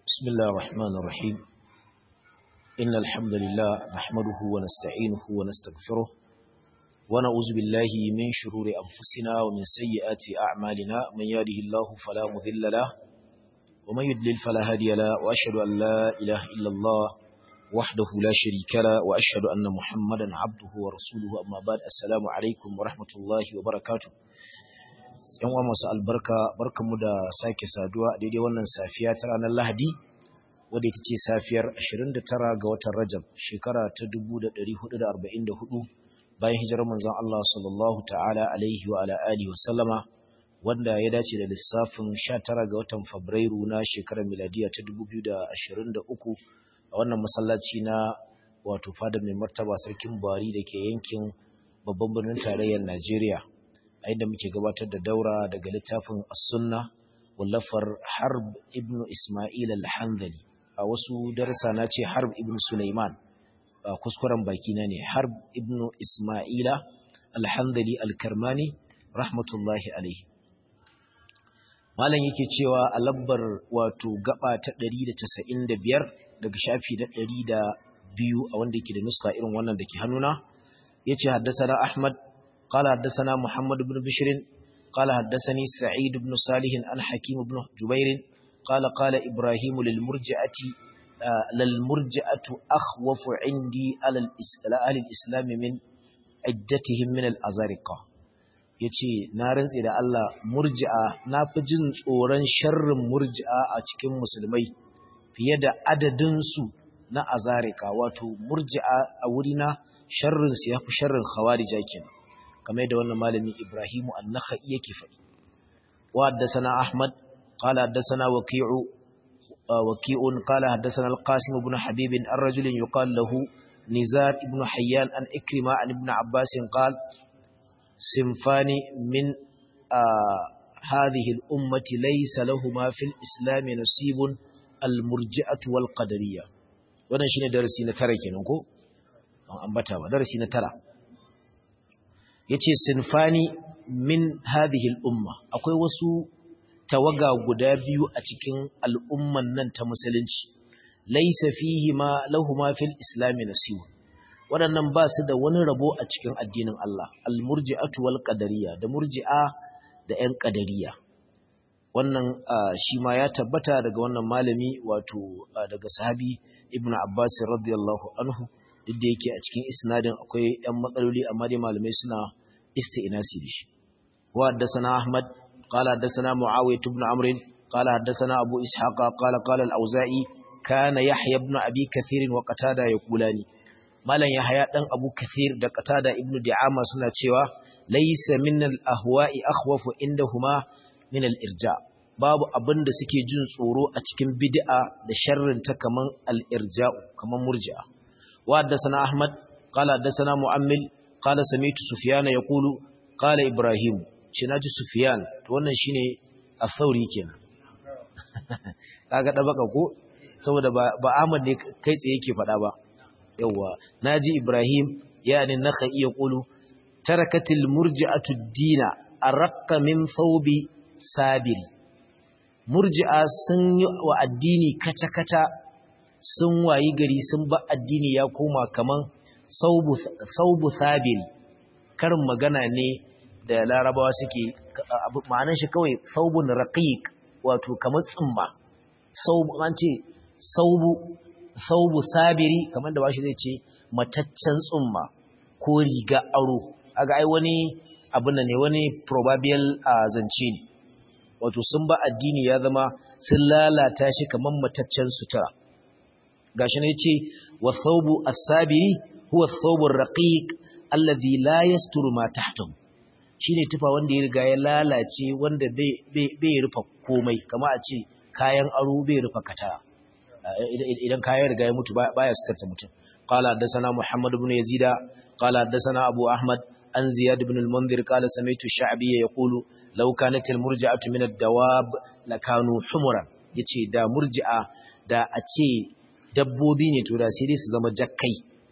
بسم الله الرحمن الرحيم إن الحمد لله نحمده ونستعينه ونستغفره ونعوذ بالله من شرور أنفسنا ومن سيئات أعمالنا من يهده الله فلا مضل له ومن يضلل فلا هادي له وأشهد أن لا إله إلا الله وحده لا شريك له وأشهد أن محمدا عبده ورسوله أما بعد السلام عليكم ورحمة الله وبركاته. yan uwa masu albarka barkanmu da sake saduwa daidai wannan safiya ta ranar Lahadi wadda ita ce safiyar 29 ga watan Rajab shekara ta 1444 bayan hijirar manzon Allah sallallahu ta'ala alaihi wa ala alihi wa sallama wanda ya dace da lissafin 19 ga watan Fabrairu na shekarar miladiya ta 2023 a wannan masallaci na wato fadar mai martaba sarkin Buhari da ke yankin babban birnin tarayyar Najeriya. A inda muke gabatar da daura daga littafin As-Sunna wallafar Harb ibn Isma'il al-Hanzali. A wasu darasa na ce Harb ibn Sulaiman, kuskuren baki na ne, Harb ibn Isma'ila al-Hanzali al-Karmani rahmatullahi alaihi. Malam yake cewa a labbar wato gaba ta 195 daga shafi na 102 a wanda yake da nuska irin wannan da ke hannuna, yace haddasa Ahmad قال حدثنا محمد بن بشر قال حدثني سعيد بن صالح عن حكيم بن جبير قال إبراهيم للمرجئة أخوف عندي على أهل الإسلام من عدتهم من الأزارقة yace na rantsi da Allah murji'a na fi jin tsoron sharrin murji'a a cikin musulmai fiye da adadin su na azarika wato murji'a a wurina sharrin su yafi sharrin khawarija kenan kamar da wannan malami Ibrahimu an-Nakhai yake faɗi. Wa haddathana Ahmad qala haddathana Waqi'un qala haddathana al-Qasim ibn Habib ar-rajul yuqal lahu Nizar ibn Hayyan an Ikrima an ibn Abbas qala sinfani min hadhihi al-ummati laysa lahumu fil islam nasibun al-murji'atu wal qadariyya. Wannan shine darasi na 9 kenan ko? An ambata ba darasi na 9. yace sinfani min hadhihi al-umma akwai wasu tawaga guda biyu a cikin al'umman nan ta musulunci laysa fihi ma lahumu fil islam nasib wadannan ba su da wani rabo a cikin addinin Allah al-murji'atu wal qadariyya da murji'a da ƴan qadariyya wannan shi ma ya tabbata daga wannan malami wato daga sahabi ibnu abbas radiyallahu anhu duk da yake a cikin isnadin akwai ɗan matsaloli amma dai malamai suna isti'nasi da shi wa haddathana ahmad qala haddathana muawiyah ibn amr qala haddathana abu ishaq qala al-auza'i kana yahya ibn abi kathir wa qatada yaqulani malan yahya dan abu kathir da qatada ibn di'ama suna cewa laysa min al-ahwa'i akhwafu indahuma min al-irja babu abinda suke jin tsoro a cikin bid'a da sharrin ta kaman al-irja kaman murji'a وحدثنا أحمد قال حدثنا مؤمل قال سمعت سفيان يقول قال إبراهيم شناجي سفيان wannan shine al-Thawri kenan kaga da baka ko saboda ba Ahmad ne kai tsaye yake fada ba yawa naji Ibrahim yani Nakhai yaqulu tarakatil murji'atu ad-dina arqa min thawbi sabiri murji'a sun yi wa addini kaca-kaca sun wayi gari sun ba addini ya koma kaman saubu sabiri karin magana ne da larabawa suke ma'anar shi kawai saubun raqiq wato kamar tsumma saubu an ce saubu sabiri kamar da bashi zai ce mataccen tsumma ko riga aro aga ai wani abin nan ne wani proverbial zance ne wato sun ba addini ya zama sun lalata shi kamar mataccen sutura gashi ne yace wa thawbu as-sabiri huwa ath-thawbu ar-raqiq alladhi la yasturu ma tahtahu shine tufa wanda ya riga ya lalace wanda bai rufa komai kamar a ce kayan aro bai rufa kata idan kayan riga ya mutu baya sutarta mutum qala hadathana muhammad ibn yazida qala hadathana abu ahmad an ziyad ibn al-mundhir qala sami'tu ash-sha'bi yaqulu law kanat al-murji'atu min ad-dawab lakanu humuran yace da murji'a da a ce dabbobi ne to da sai dai su zama jakkai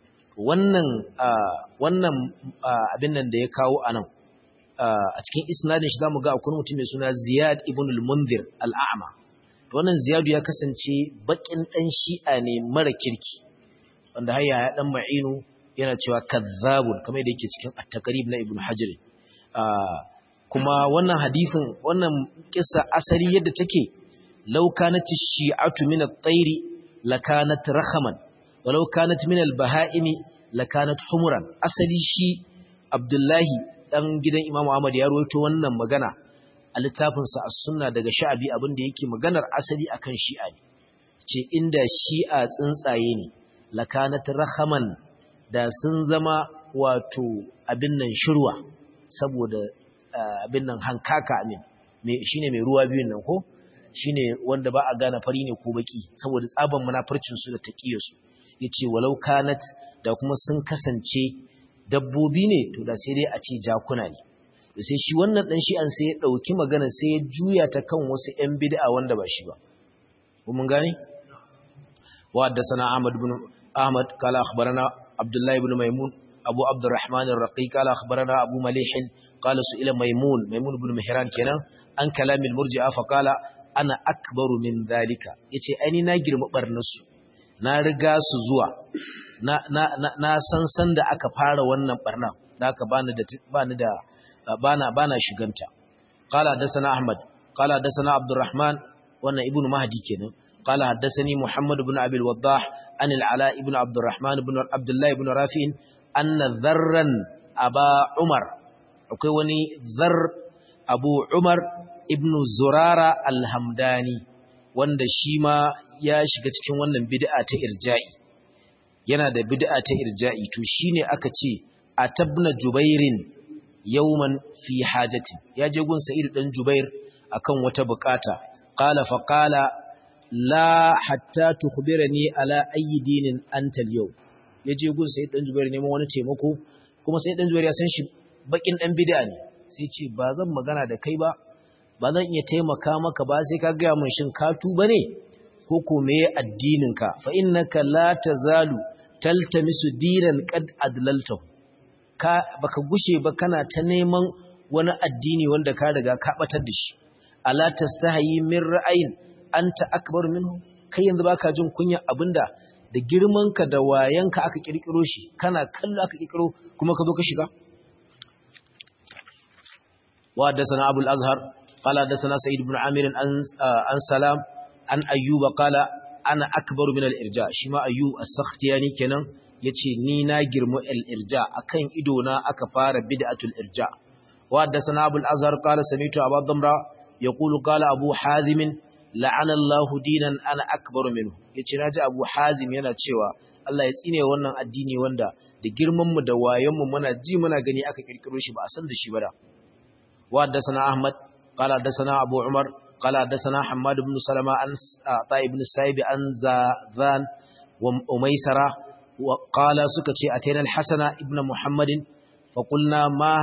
wannan abin nan da ya kawo anan a cikin isnadin shi zamu ga akwai mutum mai suna Ziyad ibn al-Mundhir al-A'ma to wannan Ziyadu ya kasance bakin dan Shi'a ne mara kirki wanda hayya ya dan Ma'inu yana cewa kazzabun kamar yadda yake cikin at-Taqrib na Ibn Hajar kuma wannan hadisin wannan kissa asali yadda take law kanat ash-shi'atu min at-tayri lakanat rakhaman walau kanat min al-baha'imi lakanat humuran asali shi Abdullahi dan gidan Imam Ahmad ya rawaito wannan magana a littafinsa as-sunna daga Sha'bi abinda yake maganar asali akan Shi'a ne ce inda Shi'a tsuntsaye ne lakanat rakhaman da sun zama wato abin nan shirwa saboda abin nan hankaka amin shine mai ruwa biyun nan ko shine wanda ba a gane fari ne ko baki saboda tsaban munafircin su da taqiyarsu yace walau kanat da kuma sun kasance dabbobi ne to da sai dai a ce jakuna ne sai shi wannan dan shi'an sai ya dauki magana sai ya juya ta kan wasu ƴan bid'a wanda ba shi ba mun gane wa haddathana Ahmad qala akhbarana Abdullah ibn Maimun Abu Abdurrahman ar-Raqi qala akhbarana Abu Malih qala su'ila Maimun ibn Mihran kenan an kalamil murji'a fa qala ana akbaru min zalika yace ai na girma barnasu na riga su zuwa na san da aka fara wannan barna da aka bana shiganta qala hadathana Ahmad qala hadathana Abdurrahman wannan ibnu Mahdi kenan qala hadathani Muhammad ibn Abi al-Waddah an al-Ala ibn Abdurrahman ibn Abdullah ibn Rafi'in anna dharran Aba Umar akwai wani Dharr Abu Umar ibn Zurara al-Hamdani wanda shi ma ya shiga cikin wannan bid'a ta irja'i yana da bid'a ta irja'i to shine aka ce atabna Jubairin yawman fi hajatin ya je gun Sa'id dan Jubair akan wata bukata qala fa qala la hatta tukhbirani ala ayyi dinin anta al-yawm yaje gun Sa'id dan Jubair neman wani taimako kuma Sa'id dan Jubair ya san shi bakin dan bid'a ne sai ce ba zan magana da kai ba ba zan iya taimaka maka ba sai ka ga mun shin ka tuba ne ko ko meye addininka fa innaka la tazalu taltamisu dinan qad adlaltahu ka baka gushe ba kana ta neman wani addini wanda ka riga ka batar da shi ala tastahi min ra'ayin anta akbar minhu kai yanzu baka jin kunya abinda da girmanka da wayanka aka kirkiro shi kana kallo aka kirkiro kuma ka zo ka shiga wa hadathana abul azhar qala hadathana sa'id ibn amir an salam an ayyuba qala ana akbaru min al-irja shi ma ayyub as-sakhtiyani kenan yace ni na girmu al-irja akan ido na aka fara bid'atul irja wa hadathana abul azhar qala sami'tu abu damra yaqulu qala abu hazim la'ana Allah dinan ana akbaru minhu yace naji abu hazim yana cewa Allah ya tsine wannan addini wanda da girman mu da wayan mu muna ji muna gani aka kirkiro shi ba a san da shi ba da wa hadathana ahmad qala hadathana abu umar قال حدثنا حماد بن سلمة عن عطاء بن السائب عن زاذان وأميسرة وقال سكتي أتينا الحسن ابن محمد فقلنا ما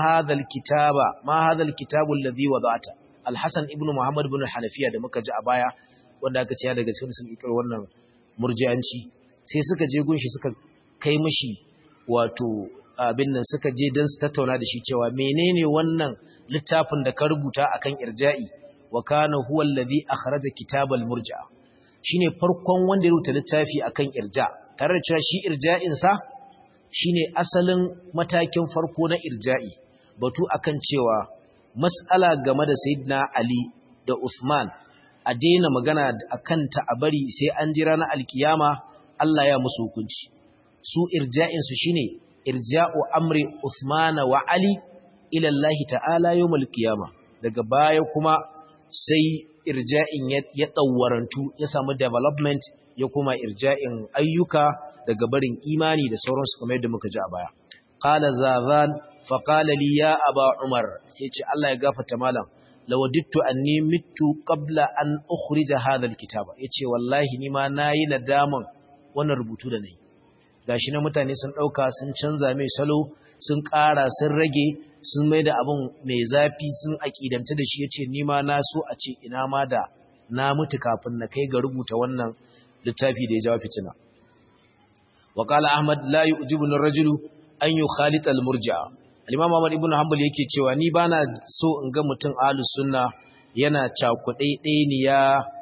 هذا الكتاب الذي وضعته الحسن ابن محمد بن الحنفية da muka ji a baya wanda aka ce daga cikin sun ikrar wannan murji'anci sai suka je gunshi suka kai mishi wato abin nan suka je dan su tattauna da shi cewa menene wannan littafin da ka rubuta akan irja'i wa kana huwa alladhi akhraja kitabal murji'a shine farkon wanda ya rubuta littafi akan irja tare da cewa shi irja'in sa shine asalin matakin farko na irja'i batu akan cewa mas'ala game da sayyidina ali da usman a daina magana akan ta a bari sai an jira na alkiyama Allah ya musu hukunci su irja'in su shine irja'u amri usman wa ali ila Allah ta'ala yawmal qiyama daga baya kuma sai irja'in ya tsawarantu ya samu development ya kuma irja'in ayyuka daga barin imani da sauransu kamar yadda muka ji a baya qala zazan fa qala li ya aba umar sai ce Allah ya gafarta malam lawadittu anni mittu qabla an ukhrija hadha alkitaba yace wallahi ni ma nayi nadaman wannan rubutu da nayi gashi na mutane sun dauka sun canza mai salo sun ƙara sun rage sun mai da abin mai zafi sun aƙidanta da shi ya ce nima na so a ce ina ma da na mutu kafin na kai ga rubuta wannan littafi da ya jawo fitina. Wa qala Ahmad la yu'jibuni ar-rajulu an yukhalit al-murji'a. Al-Imam Ahmad ibn Hanbal yake cewa ni bana so in ga mutum ahlus sunna yana cakuɗaiɗeniya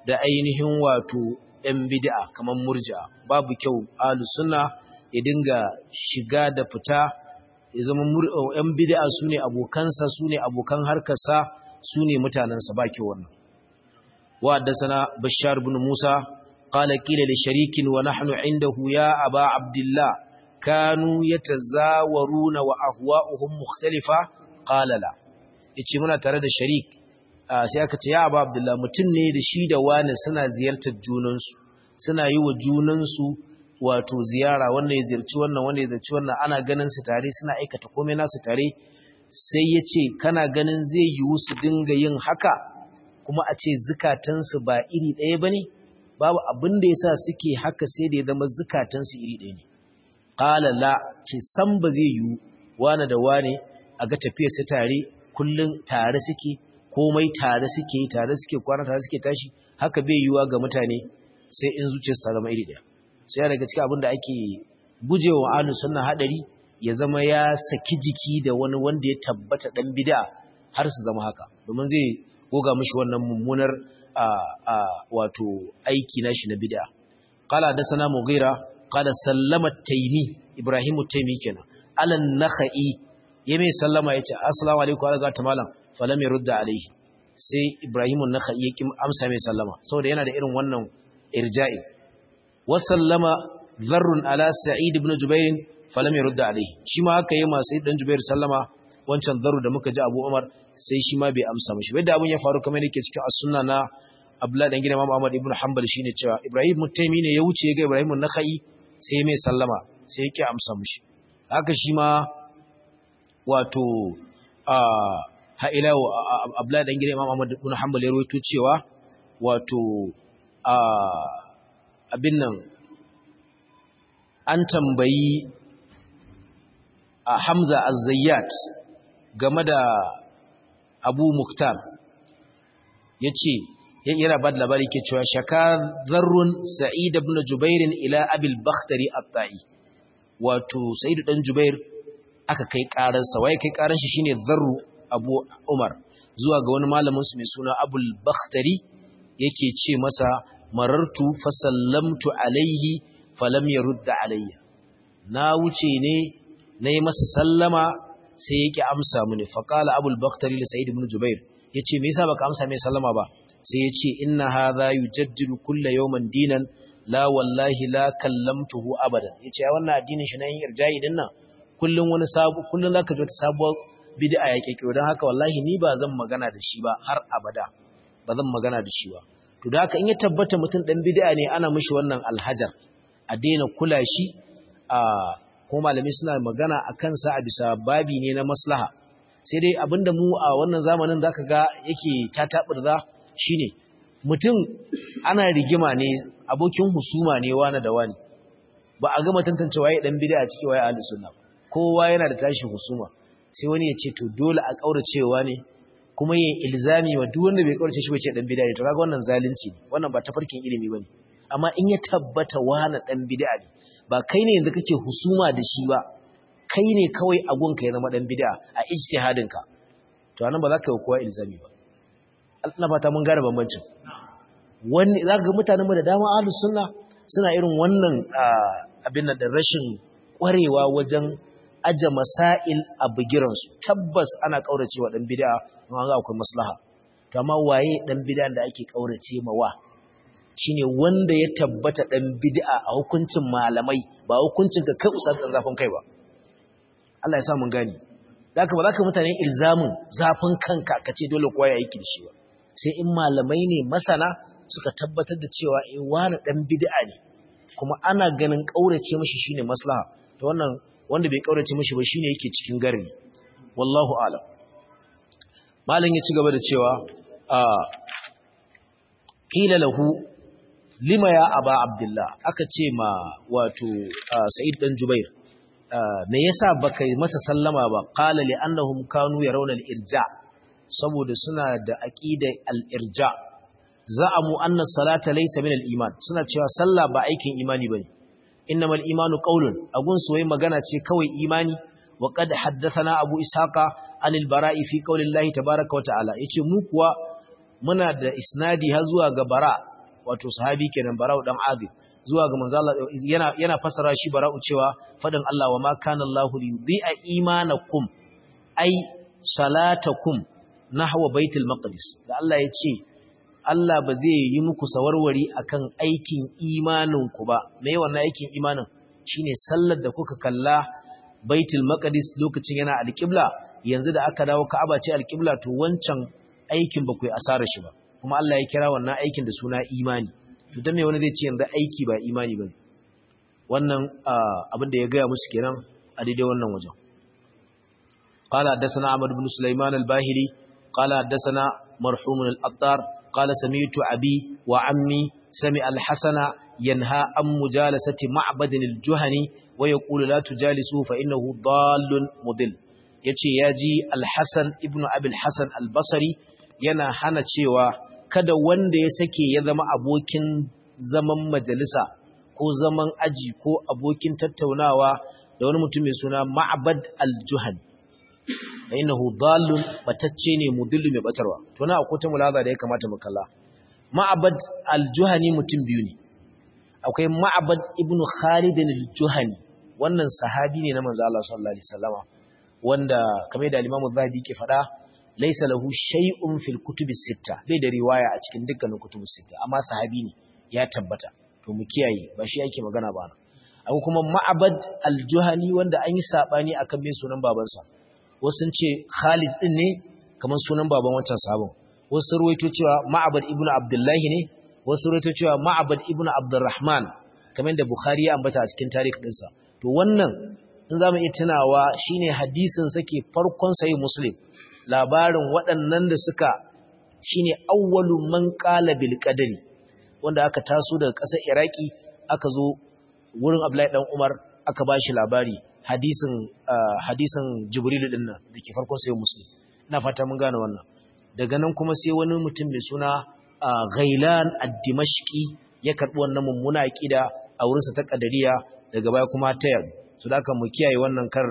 da ainihin wato ‘yan bid'a kamar murji'a. Babu kyau ahlus sunna ya dinga shiga da fita, ya zama ‘yan bid'a su ne abokansa, su ne abokan harkarsa, su ne mutanensa, ba kyau wannan. Wa haddasana Bashar ibn Musa qala qila li sharikin wa nahnu indahu ya aba Abdullah kanu yatazawaruna wa ahwa'uhum mukhtalifa qala la. Yace muna tare da sharik, sai aka ce ya aba Abdullah, mutum ne da shi da wani suna ziyartar junansu, suna yi wa junansu wato ziyara, wannan ya ziyarci wannan, wanda ya ziyarci wannan, ana ganin su tare, suna aikata komai nasu tare. Sai ya ce kana ganin zai yiwu su dinga yin haka kuma a ce zukatansu ba iri ɗaya ba ne? Babu abin da ya sa suke haka sai da ya zama zukatansu iri ɗaya ne. Ƙala la, ce san ba zai yiwu wane da wane a ga tafiyarsa tare, kullum tare suke, komai tare suke yi, tare suke kwana, tare suke tashi, haka bai yiwuwa ga mutane sai in zuciyarsu ta zama iri ɗaya. Sai ya daga cikin abin da ake gujewa ahlus sunna hadari, ya zama ya saki jiki da wani wanda ya tabbata dan bid'a har su zama haka, domin zai goga mishi wannan mummunar wato aiki nashi na bid'a. Qala hadathana Mughira qala sallama at-Taymi, Ibrahim at-Taymi kenan, al-Nakhai ya mai sallama yace assalamu alaikum wa ta malam, falam yurda alaihi. Sai Ibrahim an-Nakhai ya kim amsa mai sallama saboda yana da irin wannan irja'i. Wa sallama Dharr ala Sa'id ibn Jubair falam yurda alaihi, shi ma haka yayi masu dan Jubair sallama, wancan Dharr da muka ji Abu Umar, sai shi ma bai amsa mishi. Bai da abun ya faru kamar yake cikin as-sunna na Abdullah dan gidan Imam Ahmad ibn Hanbal, shine cewa Ibrahim at-Taymi ne ya wuce ga Ibrahim an-Nakhai, sai mai sallama sai yake amsa mishi. Haka shi ma wato ha ila Abdullah dan gidan Imam Ahmad ibn Hanbal ya rawaito cewa wato abin nan an tambayi Hamza az-Zayyat game da Abu Muktar, yace yana ba da labari ke cewa shaka Zarrun Sa'id ibn Jubair ila Abil Bakhtari at-Ta'i, wato Sa'id dan Jubair aka kai karansa, waye kai karan shi shine Zarru Abu Umar, zuwa ga wani malamin su mai suna Abul Bakhtari, yake ce masa marartu fa sallamtu alaihi falam yurda alayya, na wuce ne nayi masa sallama sai yake amsa mini. Fa qala Abul Bakhtari li Sa'id ibn Jubair, yace me yasa baka amsa mai sallama ba? Sai yace inna hadha yujaddidu kulla yawmin dinan la wallahi la kallamtuhu abadan. Yace ai wannan addinin shi na yin irja'i din nan, kullun wani sabu, kullun zaka ji wata sabuwar bid'a yake kiyo, dan haka wallahi ni ba zan magana da shi ba har abada, ba zan magana da shi ba. To da haka in ya tabbata mutum dan bid'a ne, ana mishi wannan alhajar, a daina kula shi, kuma malami suna magana a kansa a bisa babi ne na maslaha. Sai dai abinda mu a wannan zamanin zaka ga yake tataburza shine mutum ana rigima ne, abokin husuma ne wani da wani, ba a gama tantance waye dan bid'a ciki waye ahlus sunna, kowa yana da tashi husuma, sai wani ya ce to dole a kauracewa ne, kuma yin ilzami wa duk wanda bai kaurace shi bai ce dan bid'a ne. To kaga wannan zalunci ne, wannan ba tafarkin ilimi bane. Amma in ya tabbata wani dan bid'a ne, ba kai ne yanzu kake husuma da shi ba, kai ne kawai agunka ya zama dan bid'a a ijtihadin ka, to anan ba za ka yi kowa ilzami ba. Allah fata mun gane bambancin. Wani zaka ga mutanen mu da dama ahlus sunna suna irin wannan abin da rashin kwarewa wajen aje masail a bigiran su. Tabbas ana kauracewa dan bid'a don an ga akwai maslaha. To amma waye dan bid'a da ake kaurace ma wa? Shine wanda ya tabbata dan bid'a a hukuncin malamai, ba hukuncin ka kai ustaz dan zafin kai ba. Allah ya sa mun gani. Zaka ba zaka mutane ilzamin zafin kanka kace dole kowa ya yi kirshi ba. Sai in malamai ne masana suka tabbatar da cewa wani dan bid'a ne, kuma ana ganin kaurace mishi shine maslaha. To wannan wanda bai kaurace mishi ba shine yake cikin garri. Wallahu a'lam. Malam ya ci gaba da cewa qila lahu lima ya aba Abdullah, aka ce ma wato Sa'id dan Jubair, me yasa baka yi masa sallama ba? Qala li annahum kanu yarawna al-irja, saboda suna da aqidar al-irja. Za'amu anna salata laysa min al-iman, suna cewa sallah ba aikin imani bane. Innamal imanu qawlun, agun su wai magana ce kawai imani. Wa qad haddathana Abu Ishaqa anil Bara'i fi qawli Allah tabaaraka wa ta'ala, yace mu kuwa muna da isnadi har zuwa ga Bara wato sahabi kenan Bara'u dan Azib zuwa ga manzo Allah yana fasara shi Bara'u cewa fadin Allah wa ma kana Allahu liyudhi'a imanakum ai salatakum nahwa baitul maqdis da Allah ya ce Allah ba zai yi muku sawarwari akan aikin imaninku ba me wannan aikin imanin shine sallar da kuka kalla baitul maqdis lokacin yana alqibla yanzu da aka dawo Ka'aba ce alqibla to wancan aikin ba ku yi asarar shi ba kuma Allah ya kira wannan aikin da suna imani to dan me wani zai ce yanzu aiki ba imani bane wannan abin da ya ga musu kenan a daidai wannan wajen qala hadathana Ahmad ibn Sulaiman al-Bahili qala hadathana marhum al-Attar qala sami'tu abi wa ammi sami'a al-Hasana yanha an mujalasati Ma'bad al-Juhani wa yaqulu la tujalisu fa innahu dallun mudil yace yaji al-Hasan ibn Abi al-Hasan al-Basri yana hana cewa kada wanda ya sake ya zama abokin zaman majalisa ko zaman aji ko abokin tattaunawa da wani mutum mai suna Ma'bad al-Juhani innahu dallun batacce ne mudillu mai batarwa to na akwai ta mulaza da ya kamata mu kalla Ma'bad al-Juhani mutum biyu ne akwai Ma'bad ibn Khalid al-Juhani wannan sahabi ne na manzo Allah sallallahu alaihi wasallama wanda kamar da Imam Az-Zahabi ke faɗa laysa lahu shay'un fil kutubis sitta bai da riwaya a cikin dukkanin kutubus sitta amma sahabi ne ya tabbata to mu kiyaye ba shi yake magana ba akwai kuma Ma'bad al-Juhani wanda an yi sabani akan me sunan babansa wasu sun ce Khalid din ne kamar sunan baban wancan sahabin wasu ruwaito cewa Ma'bad ibn Abdullah ne wasu ruwaito cewa Ma'bad ibn Abdurrahman kamar da Bukhari ya ambata a cikin tarihi dinsa to wannan in zamu iya tunawa shine hadisin sake farkon sahih Muslim labarin waɗannan da suka shine awwalu man qala bil qadari wanda aka taso daga ƙasar Iraki aka zo wurin Abdullahi dan Umar aka bashi labari hadisin Jibril din nan dake farkon sahih Muslim ina fata mun gane wannan daga nan kuma sai wani mutum mai suna Ghailan ad-Dimashqi ya karbi wannan mummuna aqida a wurinsa ta qadariya daga baya kuma ta yarda so da mu kiyaye wannan kar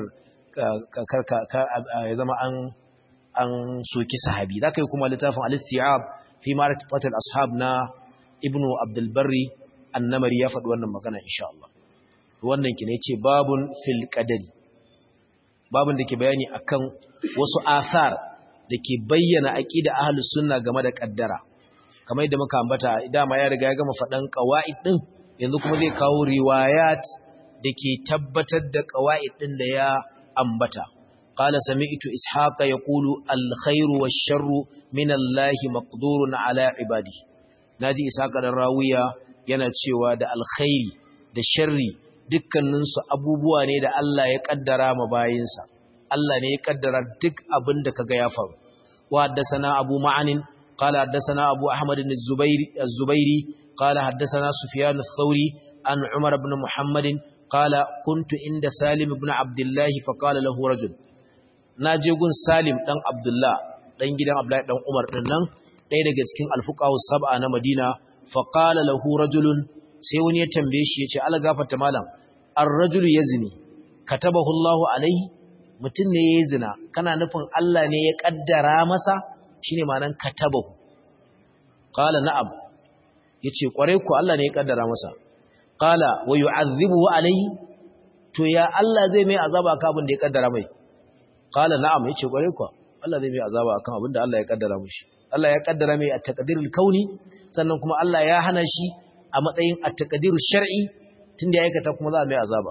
ya zama an soki sahabi zaka yi kuma littafin al-Isti'ab fi ma'rifat al-ashab na Ibn Abdul Barri an-Namari ya faɗi wannan magana insha Allah wannan kine yace babun fil qadari babun da ke bayani akan wasu athar da ke bayyana aqida ahlus sunna game da kaddara kamar yadda muka ambata dama ya riga ya gama faɗan qawaid din yanzu kuma zai kawo riwayat da ke tabbatar da qawaid din da ya ambata qala sami'tu ishaqa yaqulu al-khairu wash-sharru min Allahi maqdurun ala ibadi naji ishaqa dan rawiya yana cewa da alkhairi da sharri dukkaninsu abubuwa ne da Allah ya kaddara ma bayinsa Allah ne ya kaddara duk abin da kaga ya faru wa haddathana abu ma'anin qala haddathana abu ahmad az-zubairi qala haddathana sufyan ath-thawri an umar ibn muhammad qala kuntu inda salim ibn abdullah fa qala lahu rajul naje gun salim dan abdullah dan gidan abdullahi dan umar din nan ɗaya daga cikin al-fuqaha sab'a na madina fa qala lahu rajulun sai wani ya tambaye shi yace Allah gafarta malam ar-rajulu yazni katabahu Allahu alaihi mutum ne yayi zina kana nufin Allah ne ya kaddara masa shine ma'anan katabahu qala na'am yace kware ku Allah ne ya kaddara masa qala wa yu'adhibuhu alaihi to ya Allah zai mai azaba akan abin da ya kaddara mai qala na'am yace kware ku Allah zai mai azaba akan abin da Allah ya kaddara mishi Allah ya kaddara mai at-taqdirul kauni sannan kuma Allah ya hana shi a matsayin at-taqdiru shar'i tunda ya aikata kuma za a mai azaba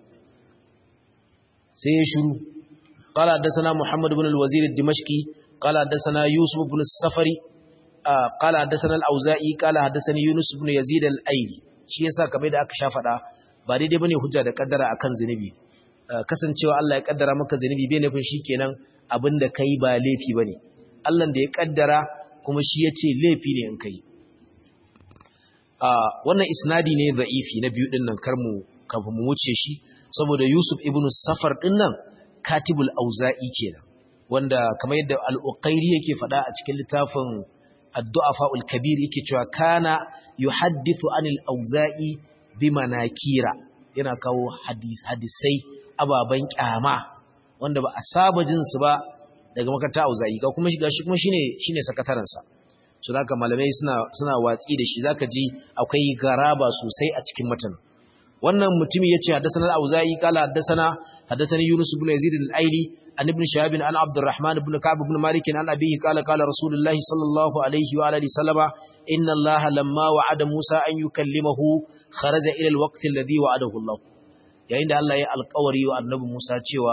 sai ya shiru qala hadathana Muhammad ibn al-Wazir ad-Dimashqi qala hadathana Yusuf ibn as-Safari qala hadathana al-Auza'i qala hadathani Yunus ibn Yazid al-Aili shi yasa kamar da aka sha fada ba daidai bane hujja da kaddara akan zinubi kasancewa Allah ya kaddara maka zinubi bai nufin shikenan abinda kai ba laifi bane Allah da ya kaddara kuma shi yace laifi ne in kai wannan isnadi ne da'ifi na biyu din nan kafin mu wuce shi saboda Yusuf ibn Safar din nan katibul Auza'i kenan wanda kamar yadda al-Uqayli yake faɗa a cikin littafin Ad-Du'afa'ul Kabir yake cewa kana yuhaddithu anil Auza'i bimanakira yana kawo hadisai ababan kyama wanda ba a saba jin su ba daga makaranta Auza'i ga kuma shi kuma shine sakatarensa so zaka malamai suna watsi da shi zaka ji akwai garaba sosai a cikin matan wannan mutumi yace haddathana al-auza'i qala haddathani yunus ibn yazid al-aili an ibn shahab an abdurrahman ibn ka'b ibn malik an abihi qala rasulullahi sallallahu alaihi wa alihi sallama inna allaha lamma wa'ada musa an yukallimahu kharaja ila al-waqt alladhi wa'adahu allah yayin da Allah ya alƙawari wa annabi Musa cewa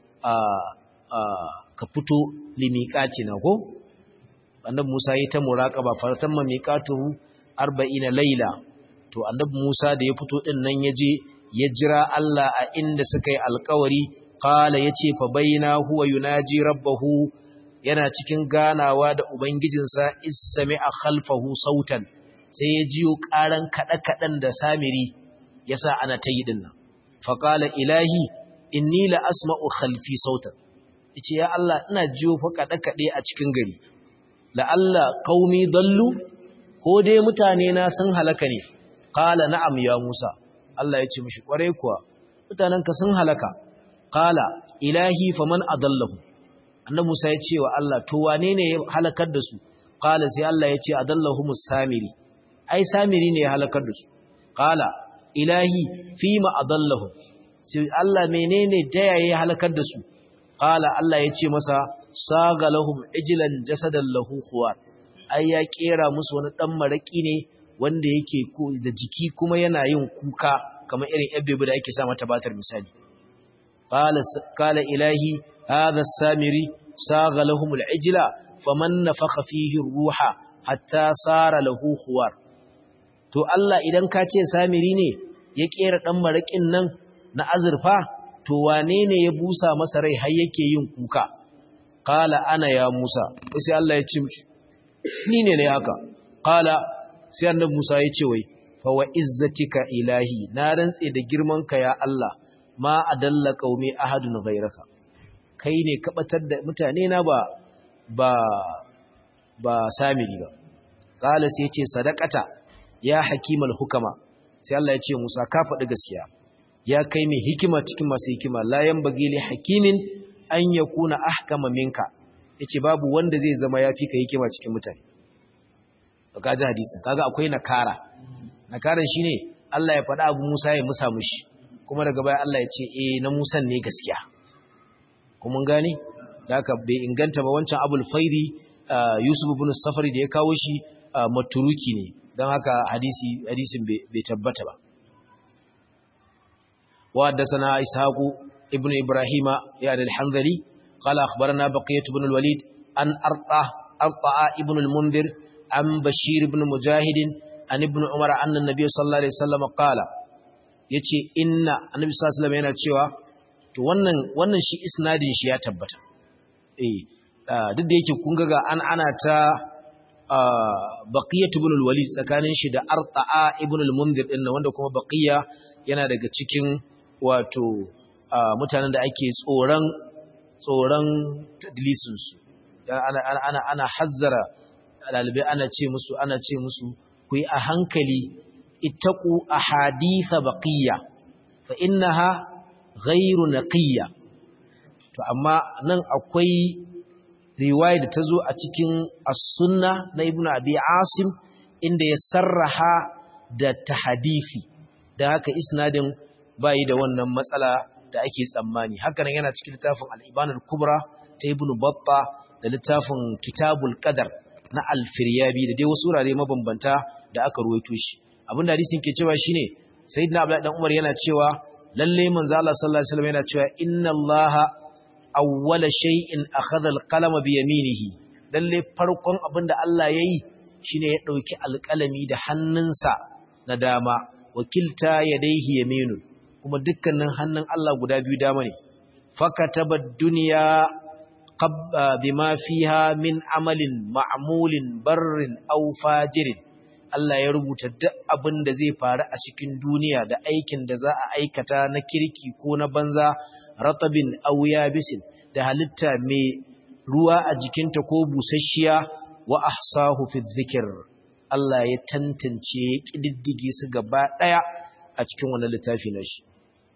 ka fito limiqati na ko annabi Musa yayi ta muraqaba faratan miqatuhu 40 layla to annabi Musa da ya fito din nan yaje ya jira Allah a inda suka yi alƙawari qala yace fa baina huwa yunaji rabbahu yana cikin ganawa da ubangijinsa ismi'a khalfahu sautan sai ya jiyo karan kada-kadan da Samiri yasa ana tayi din nan fa qala ilahi inni la asma'u khalfi sautan yace ya Allah ina jiyo fa kada-kade a cikin gari la Allah qaumi dallu ko dai mutane na sun halaka ne qala na'am ya Musa Allah ya ce mishi kware kuwa mutanenka sun halaka qala ilahi faman adallahu annabi Musa ya ce wa Allah to wane ne ya halakar da su qala sai Allah ya ce adallahumus samiri ai samiri ne ya halakar da su qala ilahi fima adallahu sai Allah menene da ya halakar da su qala Allah ya ce masa sagalahum ijlan jasadan lahu khuwar ai ya kera musu wani dan maraki ne wanda yake da jiki kuma yana yin kuka kamar irin ebbe da ake sa mata batar misali qala ilahi hadha as-samiri saga lahum al-ijla faman nafakha fihi ar-ruha hatta sara lahu khuwar to Allah idan ka ce samiri ne ya kera dan marakin nan na azurfa to wane ne ya busa masa rai har yake yin kuka qala ana ya Musa sai Allah ya ce ni ne haka qala sai annabi Musa ya ce wai fa wa izzatika ilahi na rantse da girmanka ya Allah ma adalla qaumi ahadun ghayraka kai ne kabatar da mutane na ba samiri ba qala sai ya ce sadaqata ya hakimal hukama sai Allah ya ce Musa ka faɗi gaskiya ya kai mai hikima cikin masu hikima la yanbaghi li hakimin an yakuna ahkama minka yace babu wanda zai zama yafi ka hikima cikin mutane ka ji hadisin kaga akwai nakaran shine Allah ya faɗa abu Musa ya musa mushi kuma daga baya Allah ya ce na Musa ne gaskiya kuma mun gane da haka bai inganta ba wancan Abul Fairi Yusuf ibn Safari da ya kawo shi maturuki ne dan haka hadisin bai tabbata ba wa haddathana Ishaq ibn Ibrahim ya al-Hanzali qala akhbarana Baqiyah ibn al-Walid an Arta ibn al-Mundhir عن بشير بن مجاهد عن ابن عمر أن النبي صلى الله عليه وسلم قال yace inna annabi sallallahu alaihi wasallam yana cewa to wannan shi isnadin shi ya tabbata duk da yake kun ga ana ta baqiyatu ibn al-walid tsakanin shi da arta'a ibn al-munzir din wanda kuma baqiya yana daga cikin wato mutanen da ake tsoron tadlisin su ana hazzara dalibai ana ce musu ku yi a hankali ittaqu ahadith baqiya fa innaha ghayru naqiyya to amma nan akwai riwaya da tazo a cikin as-sunna na ibnu abi asim inda ya sarraha da tahadifi da haka isnadin bai da wannan matsala da ake tsammani haka nan yana cikin littafin al-iban al-kubra ta ibnu batta da littafin kitabul qadar na al-firyabi da dai wasu wurare mabambanta da aka ruwaito shi abinda hadisin ke cewa shine sayyidina abdullahi dan umar yana cewa lalle manzo Allah sallallahu alaihi wasallam yana cewa inna allaha awwala shay'in akhadha al-qalama bi yaminihi lalle farkon abinda Allah yayi shine ya dauki alƙalami da hannunsa na dama wakilta yadayhi yaminu kuma dukkanin hannun Allah guda biyu dama ne fakataba ad-dunya bima fiha min amalin ma'mulin barrin aw fajirin Allah ya rubuta duk abin da zai faru a cikin duniya da aikin da za a aikata na kirki ko na banza ratabin aw yabisin da halitta mai ruwa a jikinta ko busasshiya wa ahsahu fi dhikr Allah ya tantance kididdige su gaba daya a cikin wannan littafi na shi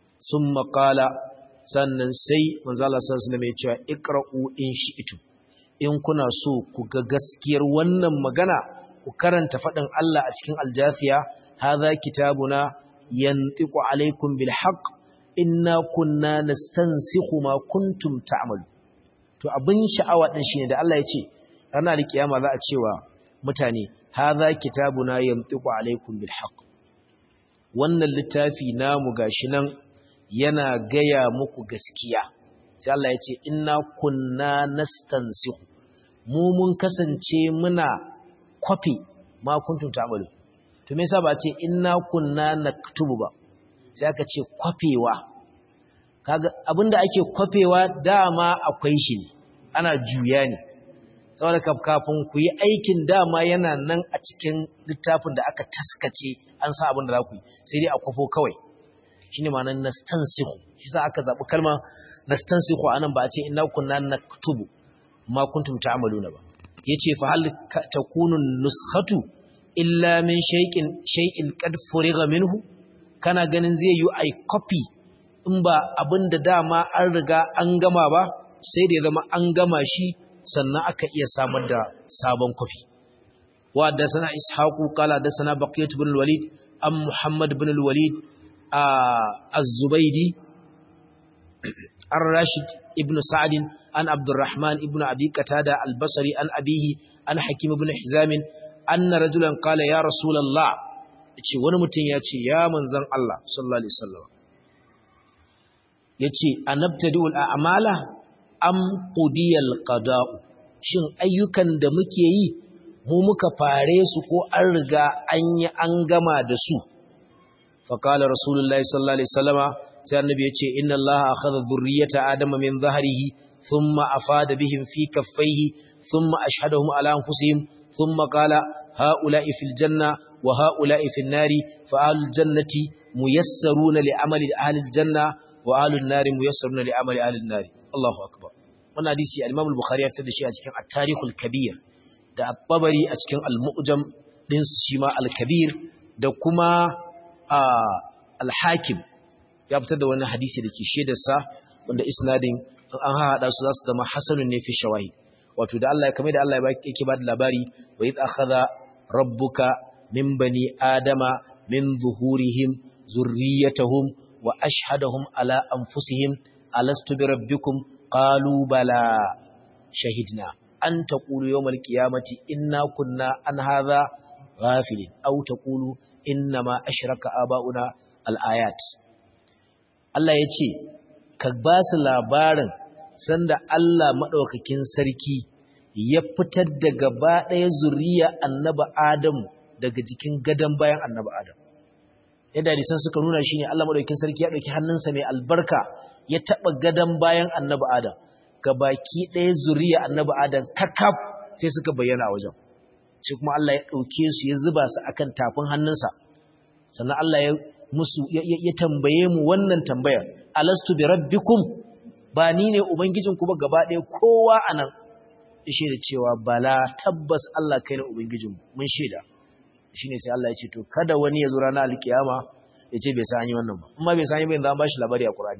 summa qala sannan sai manzo Allah sallallahu alaihi wasallam ya ce iqra'u in shi'tu in kuna so ku ga gaskiyar wannan magana ku karanta faɗin Allah a cikin Al-Jafiya hadha kitabuna yantiqu alaykum bil haqq inna kunna nastansikhu ma kuntum ta'malu. To abin sha'awa din shine da Allah ya ce ranar kiyama za a cewa mutane hadha kitabuna yantiqu alaykum bil haqq, wannan littafi namu gashi nan yana gaya muku gaskiya. Sai Allah ya ce inna kunna nastansikhu, mu mun kasance muna kwafi ma kuntum ta'malu. To me yasa ba ce inna kunna naktubu ba, sai aka ce kwafewa. Kaga abinda ake kwafewa dama akwai shi ne, ana juya ne, saboda kafin ku yi aikin dama yana nan a cikin littafin da aka taskace an sa abin da za ku yi, sai dai a kwafo kawai. Shine ma'anar nastansikhu, shi sa aka zaɓi kalma nastansikhu anan ba a ce inna kunna naktubu ma kuntum ta'maluna ba. Yace fa hal takunu nuskhatu illa min shay'in qad furiga minhu, kana ganin zai yi ai copy in ba abinda dama an riga an gama ba, sai da ya zama an gama shi sannan aka iya samar da sabon copy. Wa da sana ishaqu qala da sana baqiyat ibn al-walid am muhammad ibn al-walid az-zubaydi ar-rashid ibn sa'd an abdurrahman ibn abi qatada al-basri an abihi an hakim ibn hizam anna rajulan qala ya rasulullah, yace wani mutum yace ya manzon Allah sallallahu alaihi wasallam, yace anabtadi'ul a'mala am qudiyal qada'u, shin ayyukan da muke yi mu muka fare su ko an riga an gama da su? Fa qala rasulullahi sallallahu alaihi wasallama, sai annabi yace inna allaha akhadha dhurriyyata adama min dhahrihi thumma afada bihim fi kaffayhi thumma ashhadahum ala anfusihim thumma qala haula'i fil janna wa haula'i fin nari fa ahlul jannati muyassaruna li amali ahli al janna wa ahlun nari muyassaruna li amali ahli an nari. Allahu akbar. Wannan hadisi al-Imam al-Bukhari ya fitar da shi a cikin At-Tarikh al-Kabir da At-Tabari a cikin Al-Mu'jam din shi ma al-Kabir da kuma al-Hakim ya fitar da wannan hadisi da ke shaidar sa wanda isnadin an hada su zasu zama hasanun ne fi shawahid. Wato da Allah kamar da Allah yake ba da labari wa idh akhadha rabbuka min bani adama min zuhurihim zurriyatahum wa ashhadahum ala anfusihim alastu bi rabbikum qalu bala shahidna an taqulu yawmal qiyamati inna kunna an hadha ghafilin aw taqulu inna ma ashraka abauna al-ayat. Allah yace ka ba su labarin sanda Allah madaukakin sarki ya fitar da gaba ɗaya zuriya annabi Adam daga jikin gadan bayan annabi Adam. Yadda hadisan suka nuna shine Allah madaukakin sarki ya dauki hannunsa mai albarka ya taba gadan bayan annabi Adam, gabaki ɗaya zuriya annabi Adam kakaf sai suka bayyana a wajen. Sai kuma Allah ya dauke su ya zuba su akan tafin hannunsa. Sannan Allah ya tambaye mu wannan tambayar, alastu bi rabbikum, ba ni ne ubangijinku ba gaba ɗaya kowa anan. Shi da cewa bala tabbas Allah kai ne ubangijinmu, mun shaida. Shine sai Allah ya ce to kada wani ya zo ranar alkiyama ya ce bai san yi wannan ba, amma bai san yi ba yanzu an ba shi labari a Qur'ani.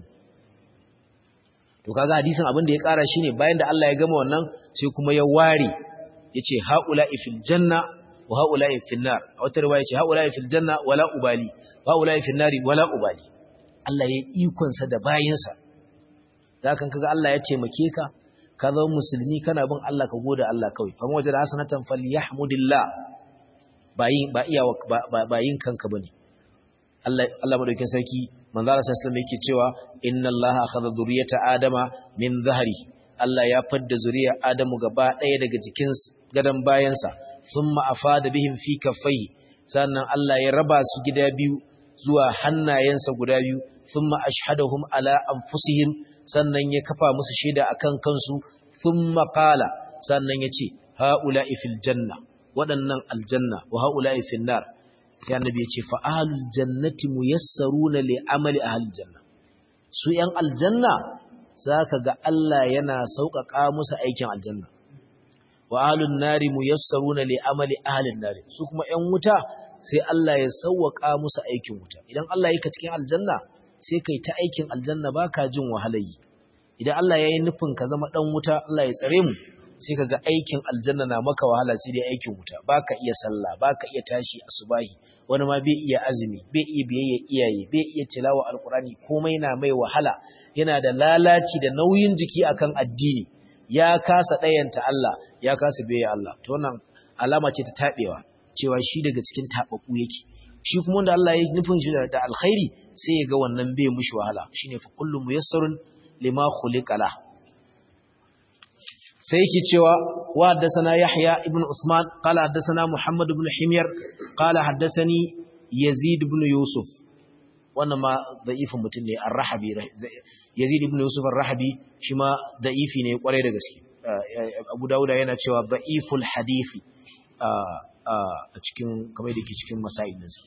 To kaga hadisin abin da ya kara shine bayan da Allah ya gama wannan sai kuma ya ware yace haula'i fil janna wa haula'i fil nar. A wata riwaya yace haula'i fil janna wala ubali wa haula'i fil nari wala ubali. Allah ya ikon sa da bayinsa. Zakan kaga Allah ya taimake ka ka zama musulmi kana bin Allah ka gode Allah kawai. Fa wajada hasanatan falyahmudillah. Ba yin kanka bane. Allah madaukakin sarki manzo Allah sallallahu alaihi wasallam yake cewa inna Allah akhadha dhurriyyata adama min dhahri, Allah ya fadda zuriya Adamu gaba ɗaya daga jikin gadan bayansa, thumma afada bihim fi kaffayhi, sannan Allah ya raba su gida biyu zuwa hannayensa guda biyu, thumma ashhadahum ala anfusihim, sannan ya kafa musu shaida akan kansu, thumma qala, sannan yace haula'i fil janna, waɗannan aljanna wa haula'i fil nar. Sai annabi ya ce fa ahlul jannati muyassaruna li amali ahlil janna, su yan aljanna zaka ga Allah yana sauƙaƙa musu aikin aljanna, wa ahlun nari muyassaruna li amali ahlin nari, su kuma yan wuta sai Allah ya sauƙaƙa musu aikin wuta. Idan Allah yake cikin aljanna sai kai ta aikin aljanna baka jin wahalayi. Idan Allah yayi nufin ka zama dan wuta, Allah ya tsare mu, sai kaga aikin aljanna na maka wahala sai dai aikin wuta baka iya sallah baka iya tashi asubahi wani ma bai iya azumi bai iya biyayya iyaye bai iya tilawa alqurani komai na mai wahala yana da lalaci da nauyin jiki akan addini ya kasa dayanta Allah ya kasa biyayya Allah to wannan alama ce ta tabewa cewa shi daga cikin tababbu yake shi kuma wanda Allah ya nufin shi da alkhairi sai ya ga wannan bai mushi wahala shine fa kullu muyassarun lima khuliqa la sai yake cewa wa haddathana Yahya ibn Usman qala haddathana Muhammad ibn Himyar qala haddathani Yazid ibn Yusuf wannan ma da'ifin mutum ne ar-Rahabi Yazid ibn Yusuf ar-Rahabi shi ma da'ifi ne kwarai da gaske Abu Dawud yana cewa da'iful hadisi a cikin kamar da yake cikin masaidinsa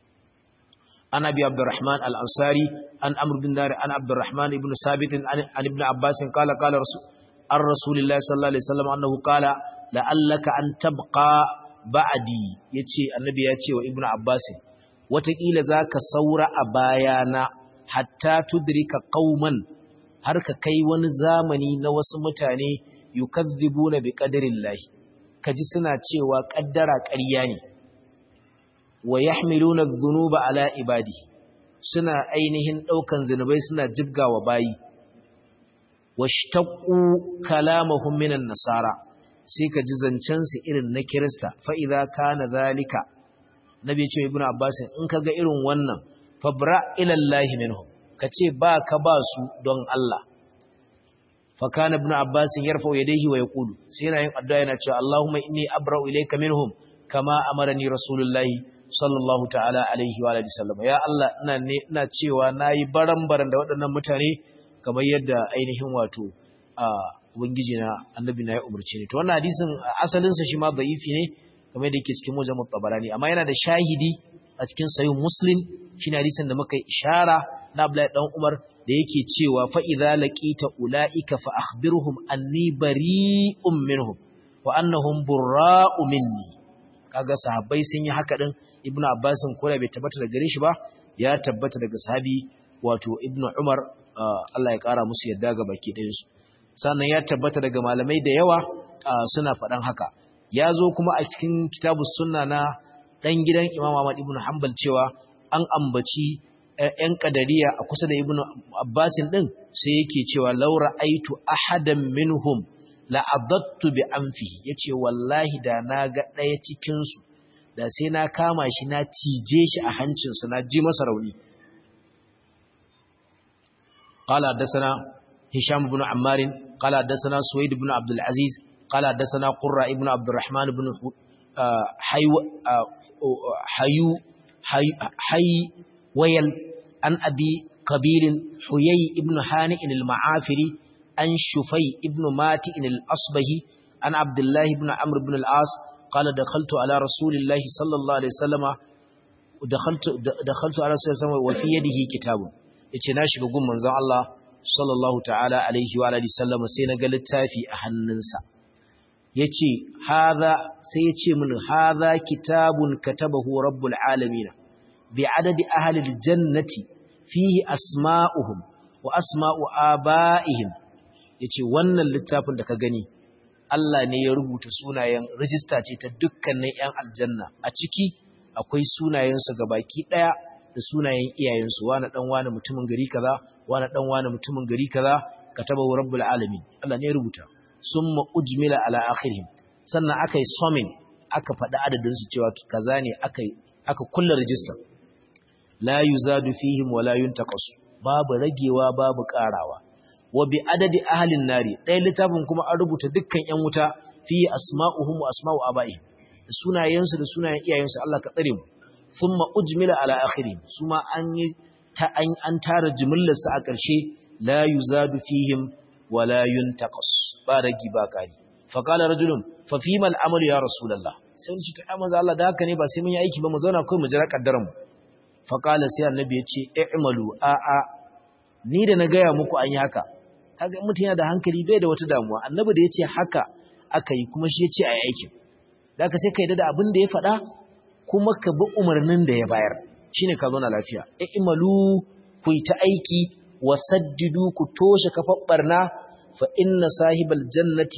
an Abi Abdurrahman al-Ansari an Amr bin Dar an Abdurrahman ibn Sabit an Ibn Abbas qala qala Rasulullah sallallahu alaihi wasallam annahu qala la'allaka an tabqa ba'di yace annabi ya ce wa Ibn Abbas watakila zaka saura a bayana hatta tudrika qauman har ka kai wani zamani na wasu mutane yukazzibuna bi qadarillahi kaji suna cewa kaddara ƙarya ne wa yahmiluna adh-dhunuba ala ibadi suna ainihin daukan zinubai suna jiggawa bayi washtaqu kalamahum minan nasara sai kaji zancen su irin na kirista fa idza kana zalika nabi ce ibnu abbas in kaga irin wannan fabra ila allahi minhum kace ba ka ba su don Allah fa kana ibnu abbas yarfa yadayhi wa yaqulu sai yana yin addu'a yana cewa Allahumma inni abra'u ilayka minhum kama amarani rasulullahi sallallahu ta'ala alaihi wa alihi sallam ya Allah ina cewa nayi baran-baran da waɗannan mutane kamar yadda ainihin wato ubangiji na annabi na ya umarce ni to wannan hadisin asalin sa shi ma da'ifi ne kamar yadda yake cikin mujammal tabarani amma yana da shahidi a cikin sahih muslim shine hadisin da muka ishara na Abdullahi dan Umar da yake cewa fa idza laqita ulaika fa akhbirhum anni bari'un minhum wa annahum burra'u minni kaga sahabbai sun yi haka din ibnu abbasin kula bai tabbata daga gare shi ba ya tabbata daga sahabi wato ibnu umar Allah ya kara musu yadda ga baki ɗayan su sannan ya tabbata daga malamai da yawa suna faɗan haka ya zo kuma a cikin kitabus sunna na dan gidan imam Ahmad ibn Hanbal cewa an ambaci ƴan kadariya a kusa da ibnu abbasin din sai yake cewa laura aitu ahadan minhum la'adattu bi anfihi yace wallahi da naga daya cikin su da sai na kama shi na cije shi a hancin sa na ji masa rauni qala hadathana hisham ibn ammar qala hadathana suwaid ibn abdul aziz qala hadathana qurra ibn abdurrahman ibn hay wayal an abi qabil huyay ibn hani al-ma'afiri عن شفي ابن ماتئ الأصبهي عن عبد الله بن عمرو بن العاص قال دخلت على رسول الله صلى الله عليه وسلم دخلت على رسول الله وفي يده كتاب yace na shiga gun manzon Allah sallallahu ta'ala alaihi wa alihi sallam sai na ga littafi a hannunsa yace sai yace min hadha kitabun katabahu rabbul alamin bi adadi ahli aljannati fihi asma'uhum wa asma'u aba'ihim yace wannan littafin da ka gani Allah ne ya rubuta sunayen rijista ce ta dukkanin ƴan aljanna a ciki akwai sunayen su gabaki daya da sunayen iyayen su wani dan wani mutumin gari kaza wani dan wani mutumin gari kaza katabahu rabbul alamin Allah ne ya rubuta summa ujmila ala akhirihim sannan akai summing aka faɗi adadin su cewa kaza ne aka kullu rijista la yuzadu fihim wa la yuntaqas babu ragewa babu karawa wa bi adadi ahlin nari ɗaya littafin kuma an rubuta dukkan ƴan wuta fi asma'uhum wa asma'u aba'ihim sunayensu da sunayen iyayensu Allah ka tsare mu thumma ujmila ala akhirihim suma an tara jumlar su a ƙarshe la yuzadu fihim wa la yuntaqas ba ragi ba kari fa qala rajulun fa fima al-amalu ya rasulullah sai shi ta manzo Allah da haka ne ba sai mun yi aiki ba mu zauna kai mu jira kaddaran mu fa qala sai annabi ya ce i'malu ni da na gaya muku an yi haka kaga mutum yana da hankali bai da wata damuwa annabi da yace haka aka yi kuma shi yace ayi aikin da ka sai ka yadda da abin da ya faɗa kuma ka bi umarnin da ya bayar shine ka zauna lafiya imalu ku yi ta aiki wasaddidu ku toshe kafar barna fa inna sahibal jannati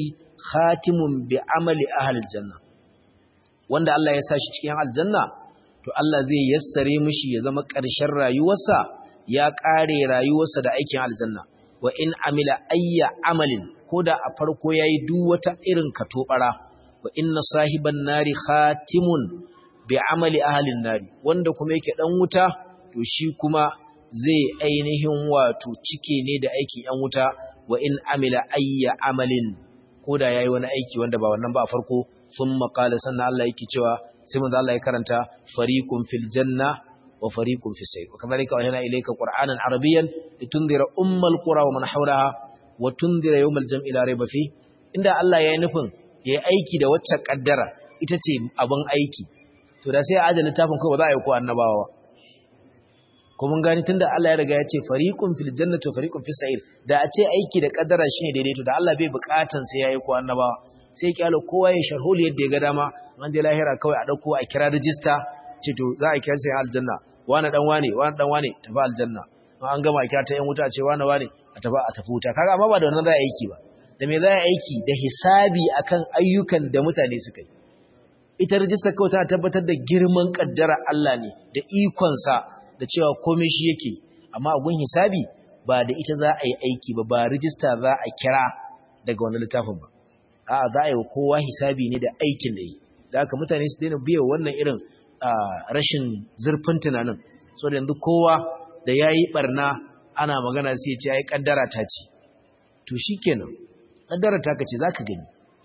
khatimun bi amali ahli aljanna wanda Allah ya sa shi cikin aljanna to Allah zai yassare mishi ya zama ƙarshen rayuwarsa ya ƙare rayuwarsa da aikin aljanna wa in amila ayya amalin koda a farko yayi duk wata irin katobara wa inna sahiban nari khatimun bi amali ahlin nari wanda kuma yake dan wuta to shi kuma zai ainihin wato cike ne da aikin yan wuta wa in amila ayya amalin koda yayi wani aiki wanda ba wannan ba a farko thumma qala sanna Allah yake cewa sai manzo Allah ya karanta fariqun fil janna wa fariqun fis sayr wa kadhalika wahana ilayka qur'anan arabiyyan litundhira ummal qura wa man hawlaha wa tundhira yawmal jam'i la rayba fi inda Allah ya yi nufin yayi aiki da wacce kaddara ita ce abin aiki to da sai a aje littafin kai ba za a yi ko annabawa ko mun gani tunda Allah ya riga ya ce fariqun fil jannati wa fariqun fis sayr da a ce aiki da kaddara shine daidaito da Allah bai bukatan sai yayi ko annabawa sai kyalo kowa ya sharholi yadda ya ga dama an je lahira kawai a dauko a kira register ce to za a kira sai aljanna wani dan wane tafi aljanna an gama a kira ta yan wuta a ce wani a tafi wuta kaga amma ba da wannan za a aiki ba da me za a aiki da hisabi akan ayyukan da mutane suka yi ita register kawai tana tabbatar da girman kaddara Allah ne da ikon sa da cewa komai shi yake amma a gun hisabi ba da ita za a yi aiki ba register za a kira daga wani littafin ba a'a za a yi kowa hisabi ne da aikin da yi da haka mutane su daina biya wannan irin rashin zurfin tunanin so da yanzu kowa da yayi barna ana magana sai ya ce ai kaddara ta ce to shikenan kaddara ta kace zaka gani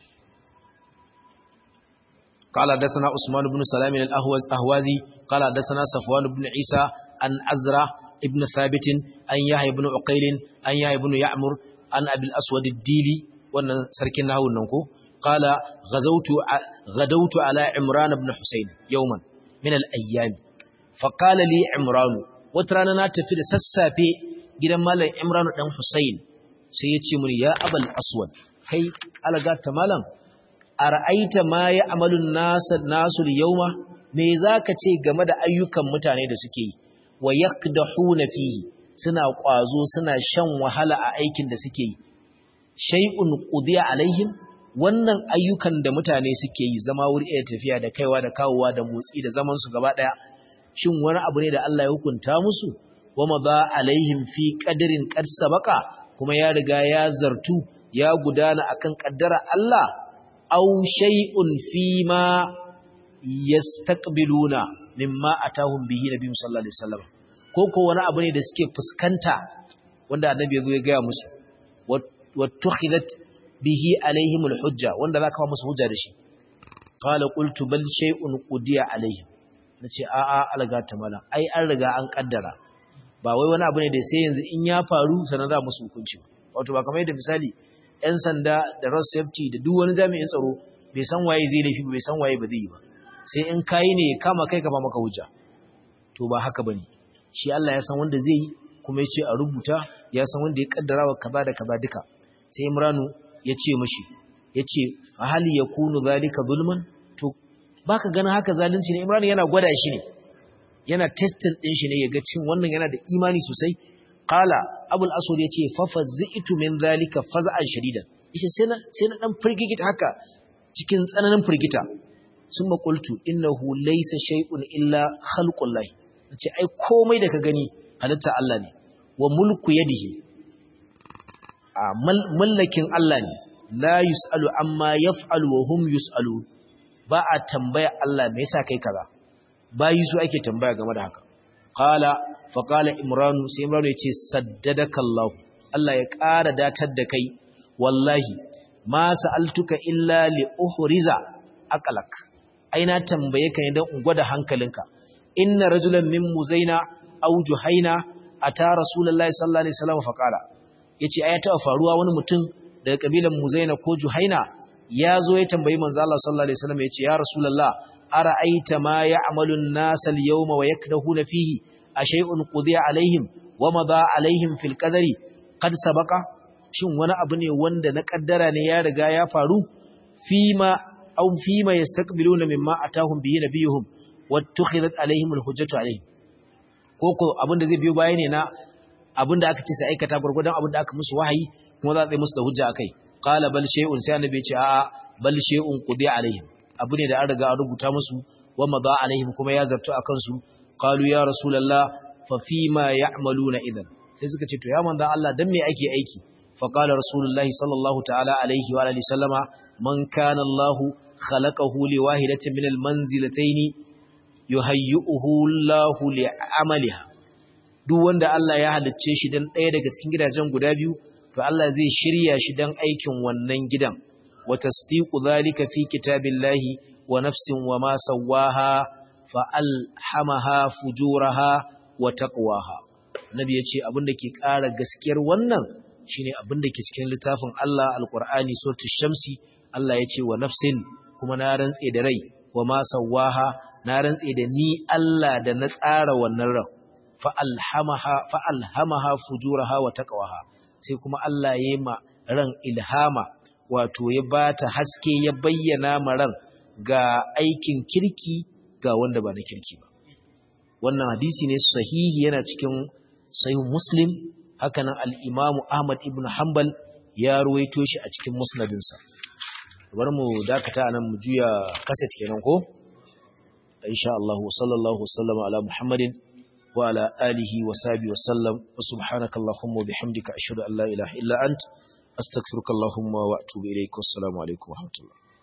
قال حدثنا عثمان بن سلام الأهوازي قال حدثنا صفوان بن عيسى عن أزرع ابن ثابت عن يحيى بن عقيل عن يحيى بن يعمر عن أبي الأسود الديلي وأن سركناه النكو قال غدوت على عمران بن حسين يوما من الأيام فقال لي عمران وترانا ناتفي سسافي gidan malam Imran dan Hussein sai ya ce mun ya Abul Aswad kai alaga ta malam ara'aita ma ya amalun nasu yawma me zaka ce game da ayyukan mutane da suke yi wa yakdahuna fihi suna kwazo suna shan wahala a aikin da suke yi shay'un qudiya alaihim wannan ayyukan da mutane suke yi zama wuri ɗaya tafiya da kaiwa da kawowa da motsi da zaman su gaba daya shin wani abu ne da Allah ya hukunta musu wama ba alaihim fi qadrin qad sabaqa kuma ya riga ya zartu ya gudana akan kaddara Allah aw shay'un fi ma yastaqbiluna mimma atahum bihi nabiyyu sallallahu alaihi wasallam ko wani abu ne da suke fuskanta wanda annabi ya zo ya ga musu wattukhidat bihi alaihim alhujja wanda zaka ba musu hujja da shi qala qultu bal shay'un qudiya alaihim nace a algata mala ai an riga an kaddara ba wai wani abu ne da sai yanzu in ya faru sanan za musu hukunci wato ba kamar yadda misali ‘yan sanda da road safety da duk wani jami'in tsaro bai san waye zai laifi bai san waye ba zai yi ba sai in kayi ne kama kai ka ba maka hujja to ba haka bane shi Allah ya san wanda zai yi kuma ya ce a rubuta ya san wanda ya kaddara wa kaza da kaza duka sai Imranu ya ce mishi ya ce fa hal yakunu zalika zulman to baka ganin haka zalunci ne Imranu yana gwada shi ne yana testing din shi ne ya ga cin wannan yana da imani sosai qala abul aswad yace fa fazi'tu min zalika faz'an shadidan yace sai na dan firgigita haka cikin tsananin firgita summa qultu innahu laysa shay'un illa khalqullah yace ai komai da ka gani halitta Allah ne wa mulku yadihi mallakin Allah ne la yusalu amma yaf'alu wa hum yusalu ba a tambaya Allah me yasa kai kaza bayi su ake tambaya game da haka qala fa qala imranu sai imranu yace saddadaka Allah Allah ya ƙara datar da kai wallahi ma sa'altuka illa li uhriza aqlak aina tambaye ka ne dan in gwada hankalinka inna rajulan min muzaina aw juhaina ata rasulullahi sallallahu alaihi wasallam fa qala yace ai ta faruwa wani mutum daga kabilan muzaina ko juhaina yazo ya tambayi manzo Allah sallallahu alaihi wasallam yace ya rasulullah ara'aita ma ya'malu an-nas al-yawma wa yakdahuna fihi ashay'un qudiya alaihim wa madha alaihim fil qadari qad sabaqa shin wani abu ne wanda na kaddara ne ya riga ya faru fima aw fima yastaqbiluna mimma atahum bihi nabiyuhum wattakhidat alaihim al-hujjatu alaihim koko abinda zai biyo baya ne na abinda aka ce sai aikata gurgudan abinda aka musu wahayi kuma za a tsaye musu da hujja akai qala bal shay'un sai annabi ya ce a'a bal shay'un qudi alaihim abu ne da an riga an rubuta musu wa madha alaihim kuma ya zartu akan su qalu ya rasulullah fa fima ya'maluna idan sai suka ce to ya manzon Allah dan me ake aiki fa qala rasulullah sallallahu ta'ala alaihi wa alihi sallama man kana Allah khalaqahu li wahidatin min al-manzilatayn yuhayyuhu Allah li amaliha duk wanda Allah ya halicce shi dan ɗaya daga cikin gidajen guda biyu to Allah zai shirya shi dan aikin wannan gidan wa tasdiqu zalika fi kitabillahi wa nafsin wa ma sawaha fa alhamaha fujuraha wa taqwaha nabi yace abinda ke ƙara gaskiyar wannan shine abinda ke cikin littafin Allah alqur'ani suratul shamsi Allah yace wa nafsin kuma na rantse da rai wa ma sawaha na rantse da ni Allah da na tsara wannan ran fa alhamaha fujuraha wa taqwaha sai kuma Allah ya yi ma ran ilhama wato ya bata haske ya bayyana ma ran ga aikin kirki ga wanda ba na kirki ba wannan hadisi ne sahihi yana cikin sahih Muslim haka nan al-Imam Ahmad ibn Hanbal ya ruwaito shi a cikin musnadinsa bari mu dakata anan mu juya kaset kenan ko insha Allah sallallahu wasallama ala Muhammadin wa ala alihi wa sahbihi wa sallam wa subhanaka allahumma wa bihamdika ashhadu an la ilaha illa ant astaghfiruka allahumma wa atubu ilaik. Assalamu alaikum wa rahmatullah.